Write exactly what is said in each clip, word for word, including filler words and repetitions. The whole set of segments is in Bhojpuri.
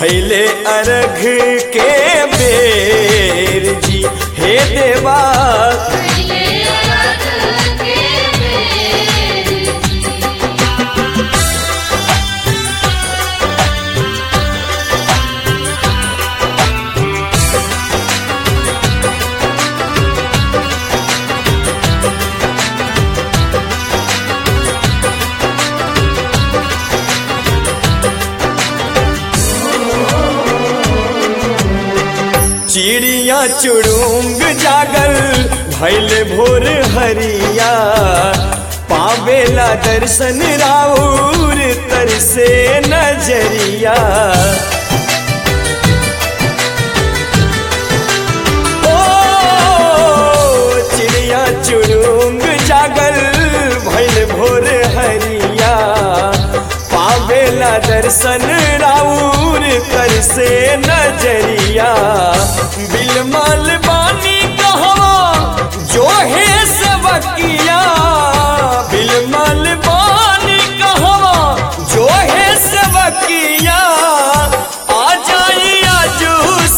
भैले अर्घ के बेर जी। हे देवा चिड़िया चुड़ुंग जागल भैल भोर हरिया, पावेला दर्शन राउर तरसे नजरिया। ओ चिड़िया चुड़ुंग जागल भैल भोर हरिया, पावेला दर्शन राउर तरसे नजरिया। बिलमल बानी कहवा जो है सबकिया, बिलमल बानी कहवा जो है सबकिया। आ जाई आजू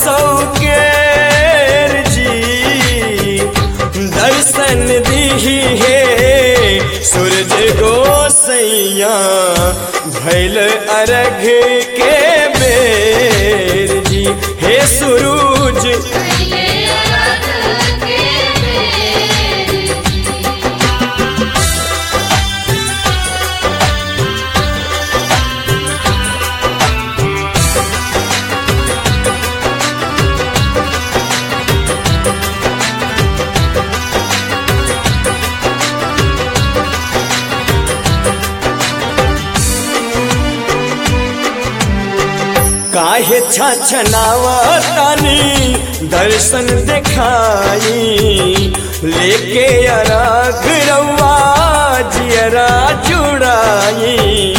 सौकेर जी, दर्शन दीही है सूरज गोसैया। भैल अर्घ के बेर जी, हे सूरज काहे छछनावा तानी दर्शन देखाई, लेके अर्घ रउआ जियरा जुड़ाई।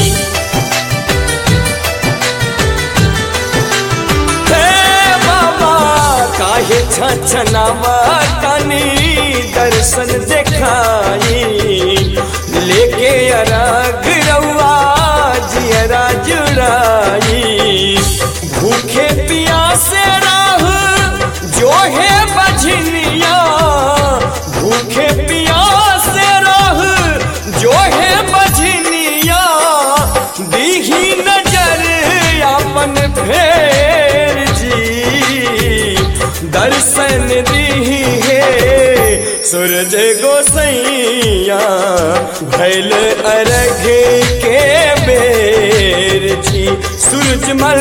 हे बाबा काहे छछनावा तानी दर्शन देखाई, लेके अर्घ रउआ जियरा जुड़ाई। भूखे प्यासे राह जो है बझनिया, भूखे प्यासे राह जो है बझनिया। दीही नजर अपन फेर जी, दर्शन दीही है सूरज गोसैया। भैल अर्घ के बेर जी, सूरजमल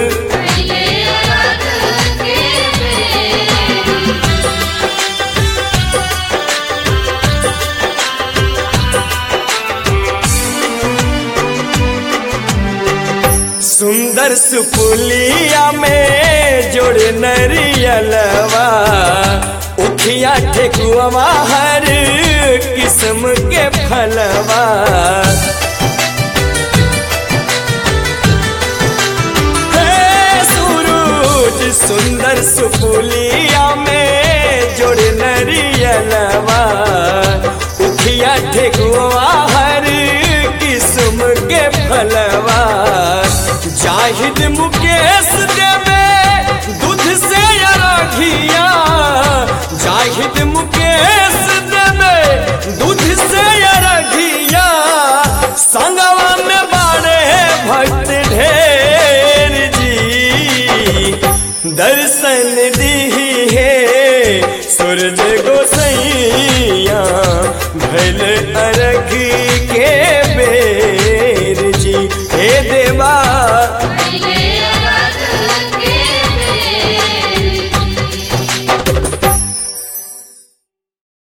सुंदर सुपुलिया में जोड़ नरियलवा, उखिया ठेकुआ हर किस्म के फलवा। सुंदर सुपुलिया में जोड़ नरियलवा, उखिया ठेकुआ हर किस्म के फलवा। जाहिद मुकेश देवे दूध से अरघिया, जाहिद मुकेश देवे दूध से अरघिया। संगवा में बाड़े भक्त ढेर जी, दर्शन दी